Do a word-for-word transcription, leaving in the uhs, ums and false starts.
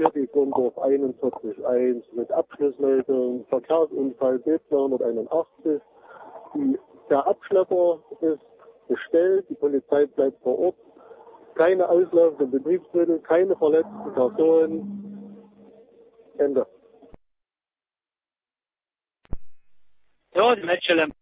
hier die Grundorf einundvierzig eins mit Abschlussmeldung, Verkehrsunfall B zweihunderteinundachtzig. Die, der Abschlepper ist bestellt, die Polizei bleibt vor Ort. Keine auslaufenden Betriebsmittel, keine verletzten Personen. Ende. Ja, die Matchstelle